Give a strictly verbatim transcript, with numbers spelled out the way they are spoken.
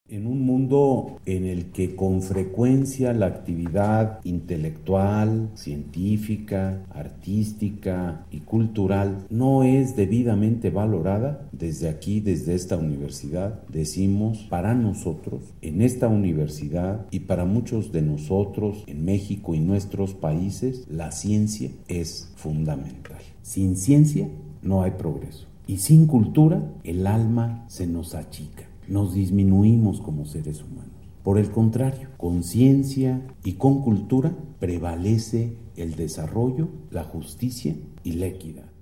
En un mundo en el que con frecuencia la actividad intelectual, científica, artística y cultural no es debidamente valorada, desde aquí, desde esta universidad, decimos, para nosotros, en esta universidad y para muchos de nosotros en México y nuestros países, la ciencia es fundamental. Sin ciencia no hay progreso y sin cultura el alma se nos achica. Nos disminuimos como seres humanos. Por el contrario, con ciencia y con cultura prevalece el desarrollo, la justicia y la equidad.